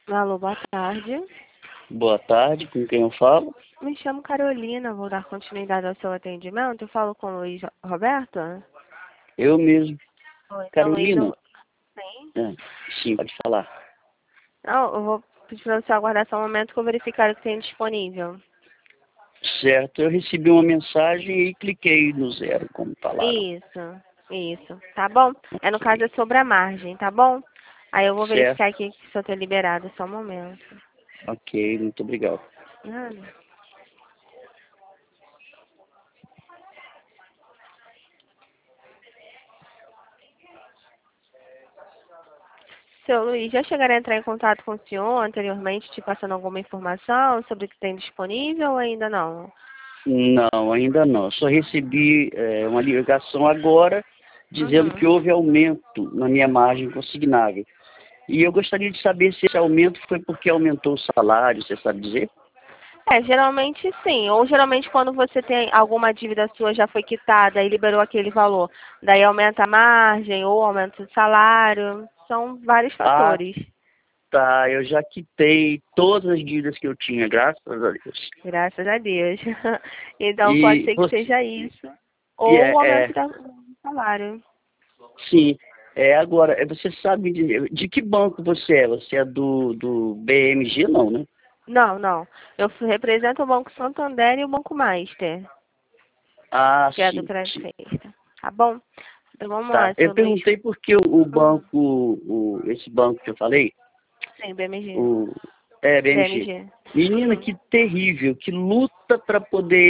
Alô, boa tarde. Boa tarde, com quem eu falo? Me chamo Carolina, vou dar continuidade ao seu atendimento. Eu falo com o Luiz Roberto? Eu mesmo. Oi, então Luiz Carolina? não... Sim? É, sim, pode falar. Não, eu vou pedir para você aguardar só um momento que eu verificar o que tem disponível. Certo, eu recebi uma mensagem e cliquei no zero, como falaram. Isso. Tá bom? No caso é sobre a margem, tá bom? Aí eu vou Certo, verificar aqui se eu tô liberado, só um momento. ok, muito obrigado. Nada. Seu Luiz, já chegaram a entrar em contato com o senhor anteriormente, te passando alguma informação sobre o que tem disponível ou ainda não? Não, ainda não. Só recebi uma ligação agora dizendo que Uhum. houve aumento na minha margem consignável. E eu gostaria de saber se esse aumento foi porque aumentou o salário, você sabe dizer? Geralmente sim. Ou geralmente quando você tem alguma dívida sua já foi quitada e liberou aquele valor. Daí aumenta a margem ou aumenta o salário. São vários Ah, fatores. tá, eu já quitei todas as dívidas que eu tinha, graças a Deus. Graças a Deus. Então pode E ser que você, seja isso. e Ou o aumento do salário. sim. Agora, você sabe de que banco você é? Você é do BMG, não, né? Não. Eu represento o Banco Santander e o Banco Master, Ah, que é do sim, crédito sim. extra. Tá bom? Então vamos Tá. lá, Eu seu Luiz. perguntei porque o Uhum. banco, esse banco que eu falei, Sim, BMG. o BMG. BMG. Menina, Uhum. que terrível, que luta para poder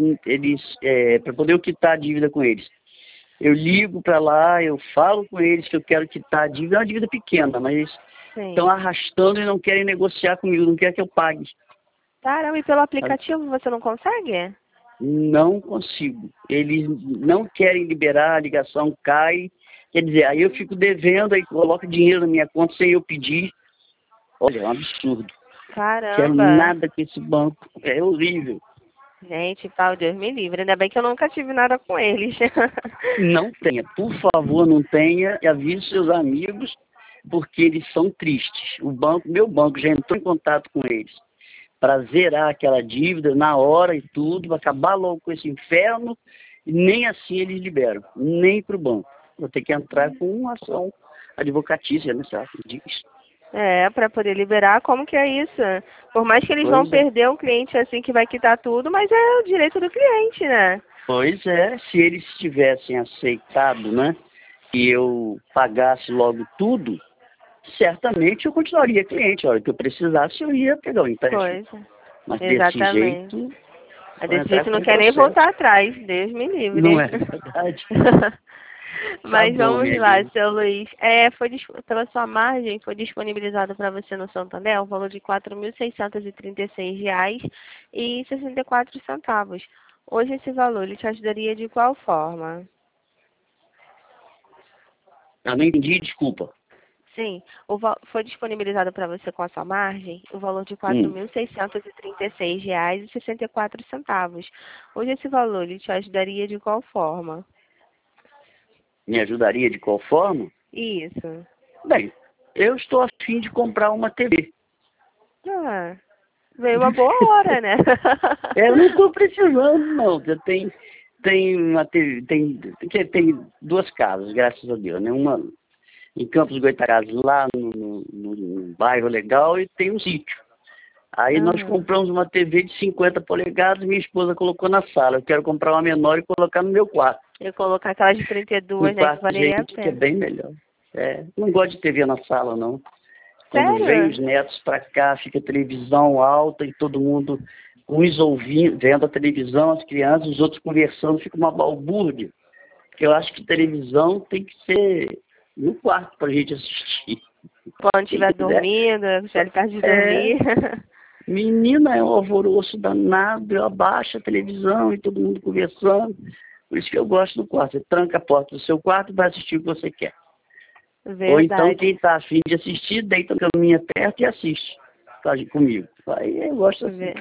para poder eu quitar a dívida com eles. Eu ligo para lá, eu falo com eles que eu quero quitar a dívida, é uma dívida pequena, mas estão Sim. arrastando e não querem negociar comigo, não querem que eu pague. Caramba, e pelo Sabe? aplicativo você não consegue? Não consigo. Eles não querem liberar, a ligação cai. Quer dizer, aí eu fico devendo, aí coloco dinheiro na minha conta sem eu pedir. Olha, é um absurdo. Quero Caramba. nada com esse banco. É horrível. Gente, pau, Deus me livre. Ainda bem que eu nunca tive nada com eles. Não tenha, por favor, não tenha. E avise seus amigos, porque eles são tristes. Meu banco já entrou em contato com eles para zerar aquela dívida na hora e tudo, para acabar logo com esse inferno, e nem assim eles liberam, nem para o banco. Vou ter que entrar com uma ação advocatícia, né, sabe? Diz. Para poder liberar, como que é isso? Por mais que eles vão Pois é. perder um cliente assim que vai quitar tudo, mas é o direito do cliente, né? Pois é, se eles tivessem aceitado, né, que eu pagasse logo tudo, certamente eu continuaria cliente. A hora que eu precisasse, eu ia pegar o empréstimo. Pois, Mas desse exatamente. jeito, Aí vou desse entrar jeito com não um quer nem processo. voltar atrás, Deus me Não livre. é verdade? Tá Mas bom, vamos minha lá, linda. seu Luiz. Pela sua margem, foi disponibilizado para você no Santander o valor de R$ 4.636,64. Hoje esse valor ele te ajudaria de qual forma? Eu não entendi, desculpa. Sim, foi disponibilizado para você com a sua margem o valor de R$ Hum, 4.636,64. Hoje esse valor ele te ajudaria de qual forma? Me ajudaria de qual forma? Isso. Bem, eu estou a fim de comprar uma TV. Ah, veio uma boa hora, né? Eu não estou precisando, não. Tem uma TV, tem duas casas, graças a Deus, né? Uma em Campos do Goytacazes, lá no bairro legal, e tem um sítio. Aí nós Aham. compramos uma TV de 50 polegadas, minha esposa colocou na sala. Eu quero comprar uma menor e colocar no meu quarto. Eu colocar aquelas de No 32, né, que quarto, valeria a gente, que é pena. bem melhor. Não gosto de TV na sala, não. Quando vem os Sério? netos para cá, fica a televisão alta e todo mundo, uns ouvindo, vendo a televisão, as crianças, os outros conversando, fica uma balbúrdia. Porque eu acho que televisão tem que ser no quarto para a gente assistir. Quando Quem estiver quiser. dormindo, já ele tarde de É, dormir. menina, é um alvoroço danado, eu abaixo a televisão e todo mundo conversando. Por isso que eu gosto do quarto. Você tranca a porta do seu quarto e vai assistir o que você quer. Ou então, Verdade. quem está afim de assistir, deita na caminha perto e assiste comigo. Aí eu gosto assim. Ver-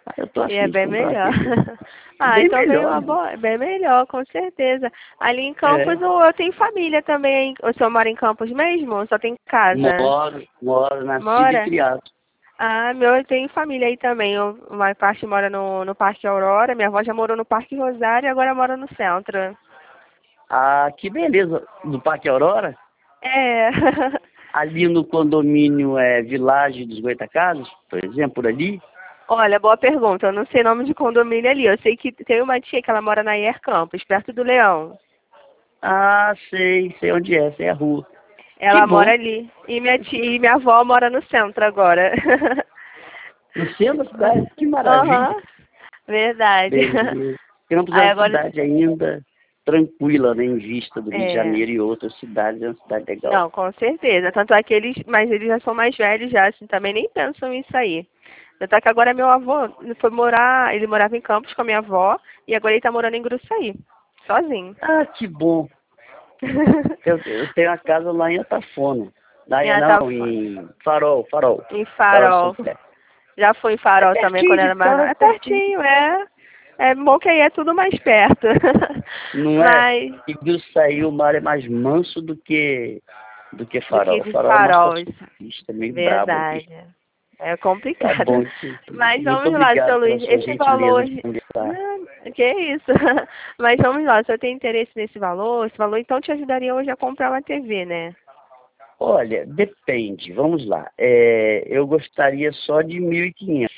Eu tô E é afim de bem comprar uma melhor. TV. Ah, Bem então veio melhor, uma né? boa, bem melhor, com certeza. Ali em Campos É, eu tenho família também. O senhor mora em Campos mesmo? Ou só tem casa? moro, nascido e Mora? criado. Ah, eu tenho família aí também. Uma parte mora no Parque Aurora, minha avó já morou no Parque Rosário e agora mora no centro. Ah, que beleza. Do Parque Aurora, É. ali no condomínio Village dos Goitacazes, por exemplo, por ali. Olha, boa pergunta. Eu não sei nome de condomínio ali. Eu sei que tem uma tia que ela mora na IR Campos, perto do Leão. Ah, sei onde é, sei a rua. Que Ela mora bom. ali. E minha avó mora no centro agora. No centro da cidade, que maravilha. Aham, verdade. Beleza. Campos é Aí uma agora, cidade ainda tranquila, né, em vista do Rio de é, Janeiro e outras cidades, é uma cidade legal. não, com certeza. Tanto é que mas eles já são mais velhos já, assim, também nem pensam em sair. Tanto é que agora meu avô foi morar, ele morava em Campos com a minha avó e agora ele tá morando em Gruçaí, sozinho. Ah, que bom. Eu tenho a casa lá em Atafona. E Não, ela em Farol. em Farol de Farol. São Fé. Já fui em É Farol também pertinho quando de era mais nova. casa, É pertinho. pertinho, é. É bom que aí é tudo mais perto. Não é? Mas, E Gruçaí, o mar é mais manso do que do que Farol. de Farol é mais Farol. pacifista, meio brabo ali. Verdade. É Tá complicado. bom, tio. Mas Muito vamos lá, obrigado seu pela Luiz. sua Esse valor. gentileza de conversar. Não, que isso? Mas vamos lá, se eu tenho interesse nesse valor, esse valor então te ajudaria hoje a comprar uma TV, né? Olha, depende. Vamos lá. Eu gostaria só de 1.500.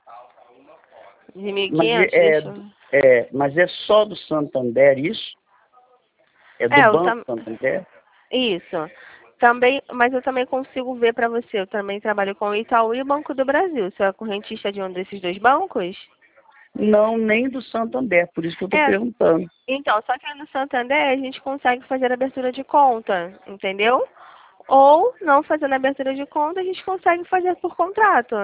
De mil e Mas quinhentos deixa eu... mas é só do Santander isso? É do É, Banco Santander? isso. Também, mas eu também consigo ver para você. Eu também trabalho com o Itaú e o Banco do Brasil. Você é correntista de um desses dois bancos? Não, nem do Santander, por isso que eu estou É, perguntando. então, só que no Santander a gente consegue fazer a abertura de conta, entendeu? Ou, não fazendo a abertura de conta, a gente consegue fazer por contrato.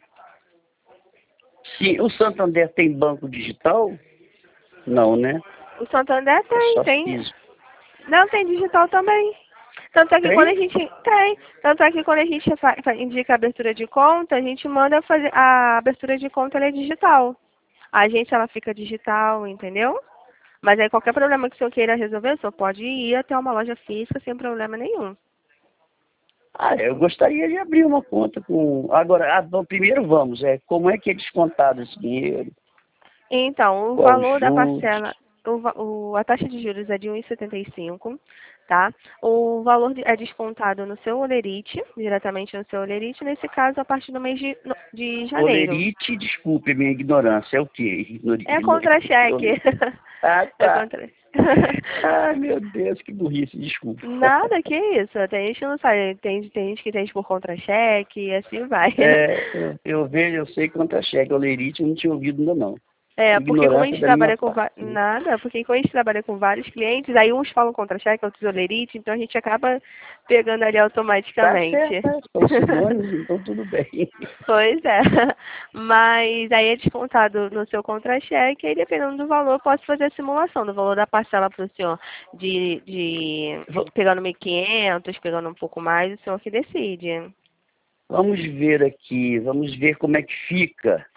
Sim, o Santander tem banco digital? Não, né? O Santander É tem, só tem. físico. Não, tem digital também. Tanto é que quando a Tem? gente tem, tanto é que quando a gente indica a abertura de conta, a gente manda fazer a abertura de conta ela é digital. A agência ela fica digital, entendeu? Mas aí qualquer problema que o senhor queira resolver, o senhor pode ir até uma loja física sem problema nenhum. Ah, eu gostaria de abrir uma conta com. Agora, primeiro vamos, como é que é descontado esse dinheiro? Então, o Qual os valor da juros? parcela, a taxa de juros é de 1,75, tá? O valor é descontado no seu olerite, diretamente no seu olerite, nesse caso, a partir do mês de janeiro. Olerite, desculpe a minha ignorância, é o quê? É contra-cheque. Ah, É tá. contra... Ai, meu Deus, que burrice, desculpa. Nada, que isso. Tem gente que não sabe. Tem gente que tem por contra-cheque e assim vai. Eu vejo, eu sei quanto é cheque, olerite, eu não tinha ouvido ainda não. É, porque como a Ignorância gente da minha trabalha com parte. Né? nada, porque como a gente trabalha com vários clientes, aí uns falam contra-cheque, outros olerite, então a gente acaba pegando ali Tá certo, automaticamente. são sinônimos, então tudo bem. Pois é. Mas aí é descontado no seu contra-cheque, aí dependendo do valor, eu posso fazer a simulação do valor da parcela para o senhor pegando 1.500, pegando um pouco mais, o senhor que decide. Vamos ver aqui, vamos ver como é que fica.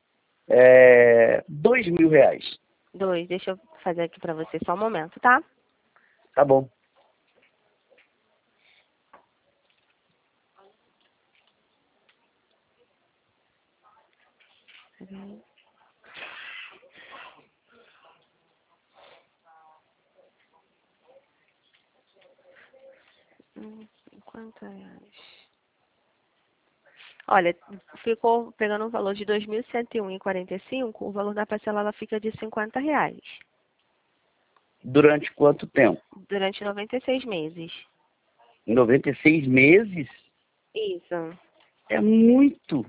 R$ 2.000. Deixa eu fazer aqui para você só um momento, tá? Tá bom. R$ 50. Olha, ficou pegando um valor de 2.101,45, o valor da parcela ela fica de R$ 50 Durante quanto tempo? durante 96 meses. 96 meses? Isso. É muito.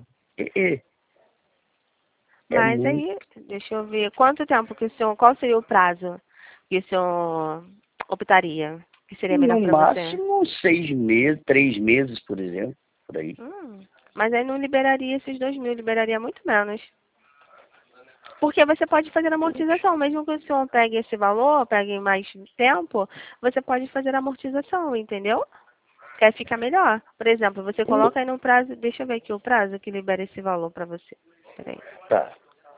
É Mas muito. aí, deixa eu ver, quanto tempo que o senhor, qual seria o prazo que o senhor optaria? Que seria melhor No para você? máximo 6 meses, 3 meses, por exemplo, por aí. Mas aí não liberaria esses 2.000, liberaria muito menos. Porque você pode fazer amortização, mesmo que o senhor pegue esse valor, pegue mais tempo, você pode fazer amortização, entendeu? Que aí fica melhor. Por exemplo, você O- coloca aí no prazo, deixa eu ver aqui o prazo que libera esse valor para você. Peraí. Tá.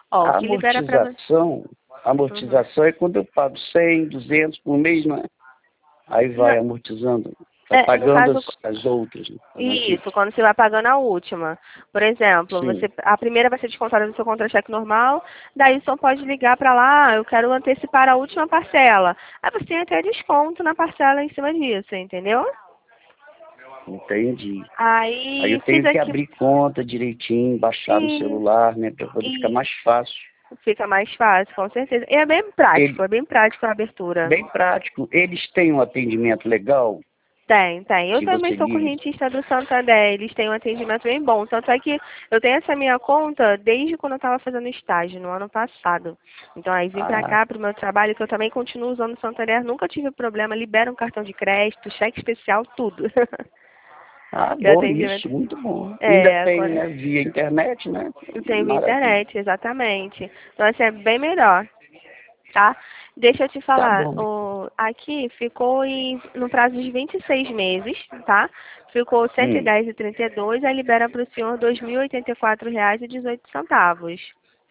Ó, o A que libera para você. amortização é quando eu pago 100, 200 por mês, não é? Aí vai amortizando, vai No pagando caso, as outras, né? isso, quando você vai pagando a última. Por exemplo, Sim. a primeira vai ser descontada do seu contra-cheque normal, daí só pode ligar para lá, eu quero antecipar a última parcela. Aí você tem até desconto na parcela em cima disso, entendeu? Entendi. Aí Aí eu fiz tenho que aqui abrir conta direitinho, baixar no e, celular, né? Para poder ficar e mais fácil. fica mais fácil, com certeza. E Ele, é bem prático a abertura. bem prático. Eles têm um atendimento legal, Tem, tem. Eu se também você sou diz. correntista do Santander. Eles têm um atendimento bem bom. Tanto é que eu tenho essa minha conta desde quando eu estava fazendo estágio, no ano passado. Então aí vim pra Ah, cá, pro meu trabalho, que eu também continuo usando o Santander. Nunca tive problema. Libera um cartão de crédito, cheque especial, tudo. Que o bom atendimento. isso, muito bom. Ainda É, tem, agora né, via internet, né? tem via Maravilha. internet, exatamente. Então assim, é bem melhor. Tá? Deixa eu te Tá falar, bom. aqui ficou no prazo de 26 meses, tá? Ficou cento e Hum, dez e trinta e dois, aí libera para o senhor R$ 2.084,18.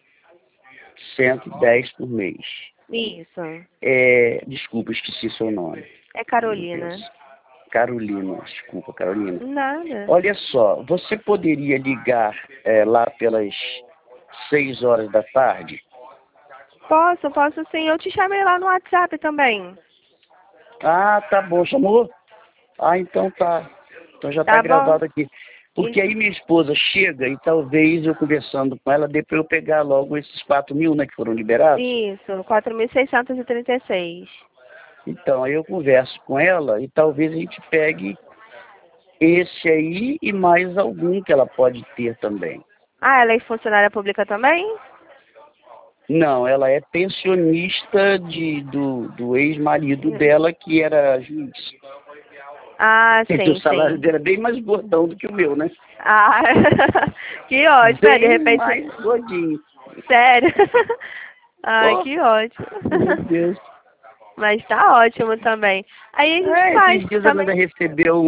110 por mês. Isso. Desculpa, esqueci seu nome. É Meu Carolina. Deus. Carolina, desculpa, Carolina. Nada. Olha só, você poderia ligar lá pelas 6 horas da tarde? Posso sim. Eu te chamei lá no WhatsApp também. Ah, tá bom, chamou? Ah, então tá. Então já tá Tá bom? gravado aqui. Porque E- aí minha esposa chega e talvez eu conversando com ela, dê pra eu pegar logo esses 4.000, né, que foram liberados. Isso, 4.636. Então, aí eu converso com ela e talvez a gente pegue esse aí e mais algum que ela pode ter também. Ah, ela é funcionária pública também? Não, ela é pensionista do ex-marido dela, que era juiz. Ah, Então, o sim, salário sim. dela é bem mais gordão do que o meu, né? Ah, que ótimo. É, de Bem repente. mais gordinho. Sério? Ai, Oh, que ótimo. meu Deus. Mas tá ótimo também. Aí a gente faz Esses dias ela também. ainda recebeu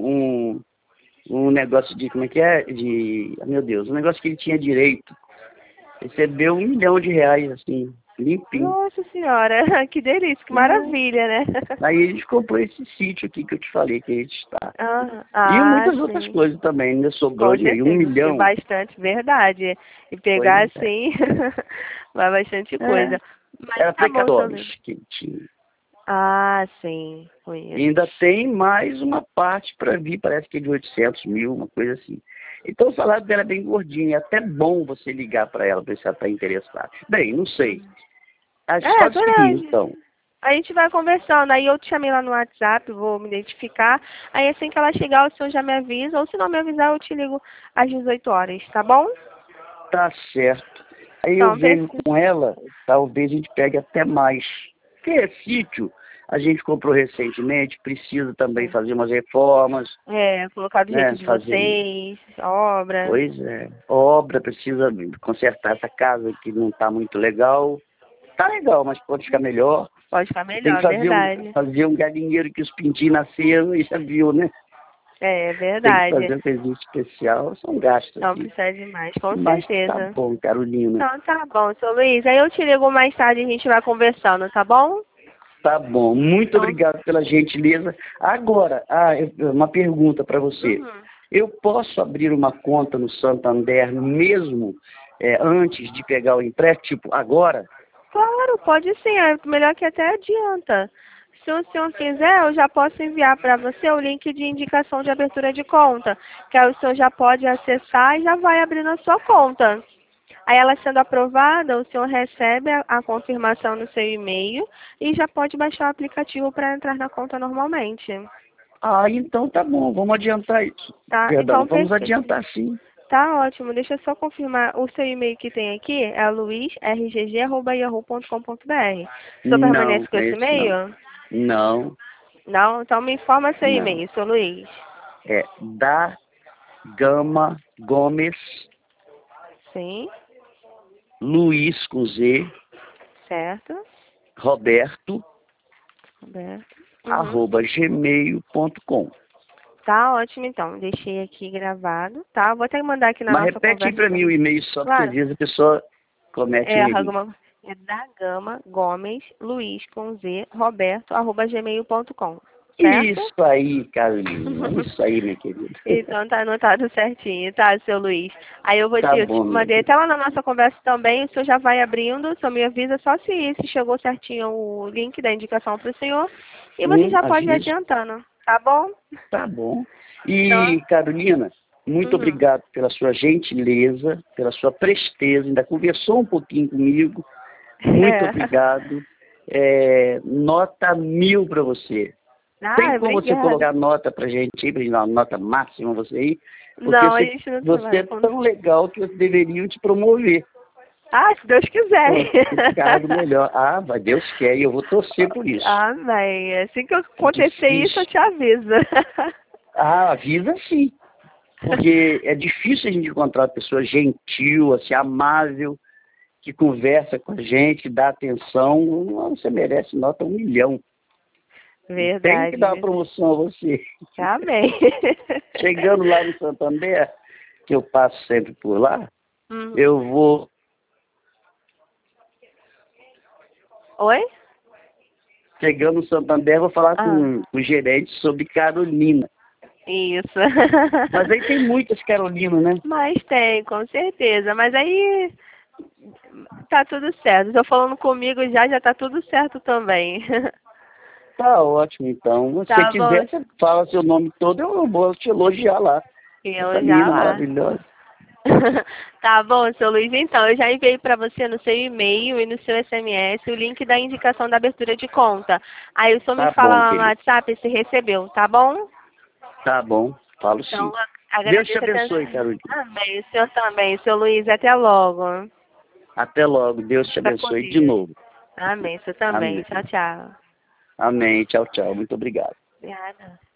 um negócio de, como é que é? Meu Deus, um negócio que ele tinha direito. Recebeu R$ 1 milhão, assim, limpinho. Nossa senhora, que delícia, que É. maravilha, né? Aí a gente comprou esse sítio aqui que eu te falei que a gente está. E Ah, muitas outras sim. coisas também, ainda sobrou Com dinheiro. Um certeza. E milhão, bastante, verdade. E pois pegar é. assim, vai bastante É, coisa. Mas era tá bom, seu precatórios Luiz. que ele tinha. Ah, sim, E conheço. ainda tem mais uma parte para vir, parece que é de 800 mil, uma coisa assim. Então o salário dela é bem gordinho, é até bom você ligar para ela, ver se ela está interessada. Bem, não sei. A gente É, faz o seguinte, verdade. então. A gente vai conversando, aí eu te chamei lá no WhatsApp, vou me identificar. Aí assim que ela chegar, o senhor já me avisa, ou se não me avisar, eu te ligo às 18 horas, tá bom? Tá certo. Aí eu Então, vejo com ela, talvez a gente pegue até mais. Porque é sítio, a gente comprou recentemente, precisa também fazer umas reformas, colocar do jeito né? de Fazer, vocês, obra. pois é, obra, precisa consertar essa casa que não está muito legal. Tá legal, mas pode ficar melhor. Pode ficar Você tem que melhor, verdade. fazer um galinheiro que os pintinhos nasceram e já viu, né? É Tem que verdade. fazer um serviço especial, são gastos Não aqui. precisa de mais, com Mas tá certeza. bom, Carolina. Então tá bom, seu Luiz. Aí eu te ligo mais tarde e a gente vai conversando, tá bom? Tá bom, muito Então, obrigado pela gentileza. Agora, uma pergunta para você. uhum. Eu posso abrir uma conta no Santander mesmo antes de pegar o empréstimo, tipo agora? Claro, pode sim. É melhor que até adianta. Se o senhor quiser, eu já posso enviar para você o link de indicação de abertura de conta, que aí o senhor já pode acessar e já vai abrir na sua conta. Aí ela sendo aprovada, o senhor recebe a confirmação no seu e-mail e já pode baixar o aplicativo para entrar na conta normalmente, Ah, então tá bom, vamos adiantar isso. tá? Perdão, Então, vamos perfeito. adiantar sim. Tá ótimo. Deixa eu só confirmar. O seu e-mail que tem aqui é luizrgg@yahoo.com.br. O senhor Não, permanece com esse esse não. e-mail? Não, Não? Então me informa seu não. e-mail, seu Luiz. É da Gama Gomes Sim, Luiz com Z, certo. Roberto, Roberto. Uhum. arroba gmail.com. Tá ótimo, então. Deixei aqui gravado, tá? Vou até mandar aqui na Mas nossa repete aí conversa para mim o também. e-mail só, porque às Claro. vezes a pessoa Comete É, um erro. é da Gama Gomes Luiz com Z Roberto @gmail.com, certo? Isso aí, Carolina. Isso aí, minha querida. Então tá anotado certinho, tá, seu Luiz? Aí Tá eu te bom, minha mandei querida. até lá na nossa conversa também, o senhor já vai abrindo, só me avisa só se chegou certinho o link da indicação para o senhor e você já pode ir Aviso. adiantando, tá bom? Tá bom. Então, E, Carolina, muito uhum. obrigado pela sua gentileza, pela sua presteza, ainda conversou um pouquinho comigo. Muito É. obrigado. Nota 1000 para você. Tem Ai, como você obrigada. colocar nota pra gente aí, pra gente dar uma nota máxima você aí? Porque Não, a gente não você é trabalha com... tão legal que eles deveriam te promover Ah, se Deus quiser. para um cargo melhor. Ah, vai, Deus quer e eu vou torcer por isso. Amém. Assim que É acontecer isso, eu difícil. te aviso. Ah, avisa sim. Porque é difícil a gente encontrar uma pessoa gentil, assim, amável, que conversa com a gente, que dá atenção. Não, você merece nota 1 milhão. Tem que Verdade, dar uma verdade. promoção a você. Amém. Chegando lá no Santander, que eu passo sempre por lá, Uhum. eu vou. Oi? Chegando no Santander, vou falar Ah, com o gerente sobre Carolina. isso. Mas aí tem muitas Carolinas, né? Mas tem, com certeza. Mas aí tá tudo certo. Estou falando comigo já tá tudo certo também. Tá ótimo, então. Se você Tá bom? quiser, você fala seu nome todo, eu vou te elogiar lá. Essa Eu já mina lá. maravilhosa. Tá bom, seu Luiz. Então, eu já enviei para você no seu e-mail e no seu SMS o link da indicação da abertura de conta. Aí o senhor me Tá fala bom, lá no querido. WhatsApp se recebeu, tá bom? Tá bom, falo Então, sim. Deus te agradeço a atenção. abençoe, Carolina. Amém. O senhor também, seu Luiz. Até logo. Até logo. Deus te Fica com abençoe de Deus. novo. Amém. O senhor também. Amém. Tchau, tchau. Amém. Tchau, tchau. Muito obrigado. Obrigada.